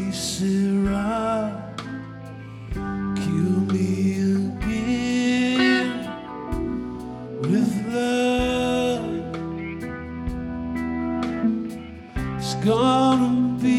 Sarah, kill me again with love. It's gonna be